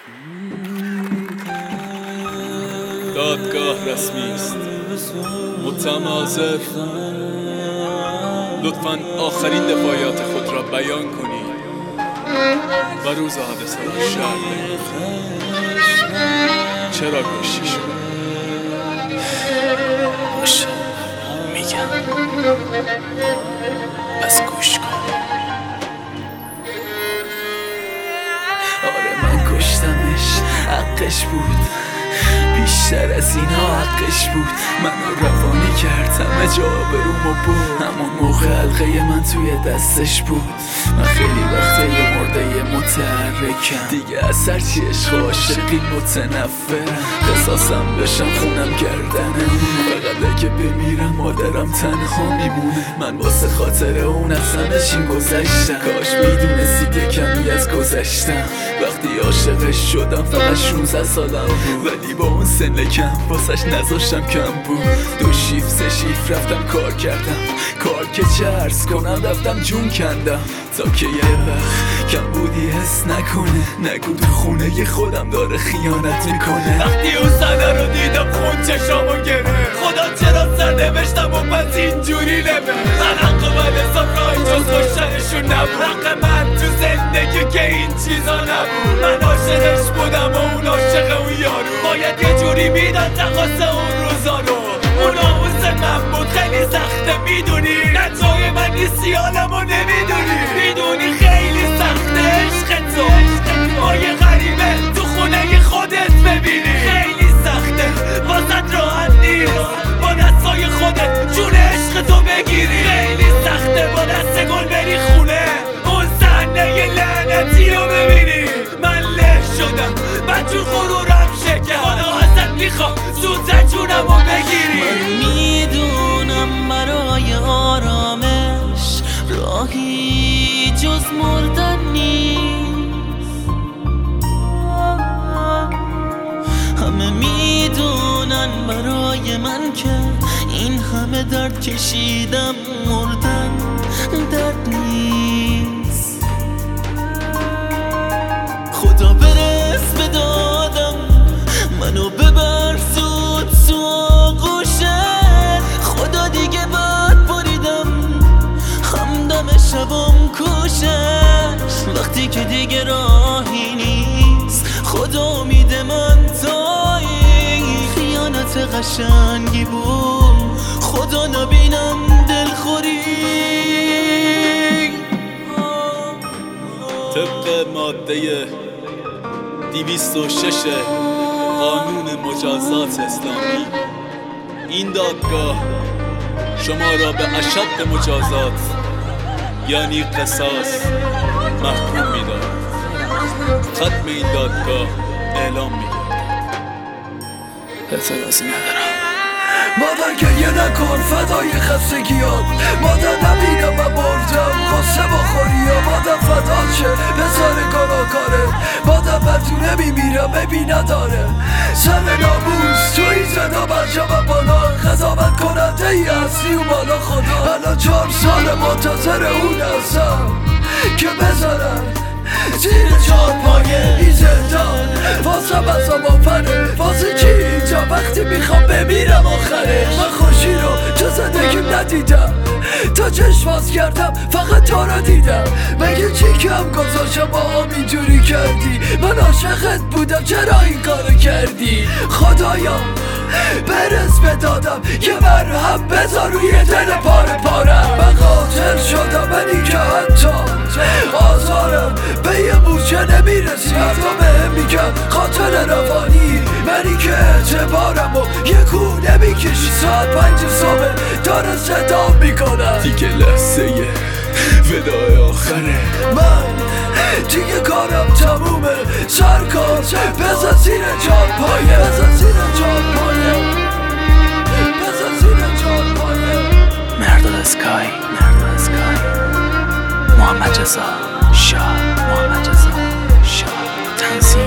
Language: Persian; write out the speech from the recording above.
دادگاه رسمی است. متهم حاضر، لطفاً آخرین دفاعیات خود را بیان کنید و روز حادثه را شرح دهید. چرا کشتی شد؟ باشه میگم، پس گوش کن. آره من کشتمش، حقش بود، بیشتر از اینا حقش بود. منو روانی کرد، همه جا برومو بود. همون موقع حلقه من توی دستش بود. من خیلی وقته یه مرده متحرکم دیگه، از هرچی عشق عاشقی متنفرم. قصاصم بشم خونم گردنه، فقط اگه بمیرم مادرم تنها میمونه. من واسه خاطر اون از همه چی گذشتم. کاش میدونستی که کمی از گذشتم. وقتی عاشقش شدم فقط 16 سالم بود، ولی با اون سن کم واسش نذاشتم کم بود. 2 شیفت 3 شیفت رفتم کار کردم، کار که چه عرض کنم، رفتم جون کندم تا که یه وقت کم بودی حس نکنه. نگو تو خونه خودم داره خیانت میکنه. وقتی اون صحنه رو دیدم خون چشامو گره. خدا چرا سر نوشتم و پس اینجوری نمه. من حق و حساب را اینجا کشتنشون نبود. حق من تو زندگی که این چیزا نبود. من عاشقش بودم و اون عاشق اون یارو. باید یه جوری میداد تقاص اون روزا رو. اون ناموس من بود، خیلی سخته میدونی. نجای من نیستی حالمو نمیدونی. میدونی خیلی سخته عشق تو، ما یه غریبه تو خونه خودت ببینی. خیلی سخته واسه راحت نیست با دستای خودت جون عشق تو بگیری. خیلی سخته با دست گل بری خونه، اون صحنه لعنتی رو ببینی. من له شدم، بدجور غرورم شکر. خدا ازت میخوام زودتر جونمو بگیری. من میدونم برای آرامش راهی جز مردن نیست. همه میدونن برای من که این همه درد کشیدم، مردن درد نیست. خدا برس به دادم، منو ببر زود تو آغوشت. خدا دیگه بد بریدم، همدم شبم کوشش. وقتی که دیگه راهی نیست، خدا امید من تایی. خیانت قشنگی بود، خدا نبینم دلخوری. طبق ماده 206 قانون مجازات اسلامی، این دادگاه شما را به اشد مجازات یعنی قصاص محکوم می‌دارد. ختم این دادگاه اعلام می‌گردد. اعتراضی ندارم. مادر گریه نکن فدای خستگیات. مادر نبینم من مردم قصه بخوری یا مادر فدا چه بذار گناهکاره. مادر مردونه میمیرم ببی نداره. سر ناموس تو این زدا برجام بالا. قضاوت کننده ای هستی و بالا خدا. الان 4 سال منتظر اون هستم که بذارم زیر 4 پایه این زندان. واسه بزا مافره واسه چی اینجا وقتی میخوام بمیرم آخره. من خوشی رو تو زندگیم ندیدم، تا چشم باز کردم فقط تو رو دیدم. مگه چی کم گذاشتم با هم اینجوری کردی؟ من عاشقت بودم چرا این کارو کردی؟ خدایا برس به دادم که مرهم بذار روی دل پاره پارم. من قاتل شدم منی که حتی آزارم به یه موچه نمیرسی. حتی بهم میگم قاتل روانی، منی که اعتبارم و یه کو نمیکشی. ساعت 5 صبح داره صدا میکنم دیگه لحظه ودای آخره. من دیگه کارم تمومه. سرکار بزن زیر 4 پایه، بزن زیر 4 پایه، بزن زیر 4 پایه. مرداد اسکای، مرداد اسکای. محمد رضا شاه، محمد رضا شاه. تنظیم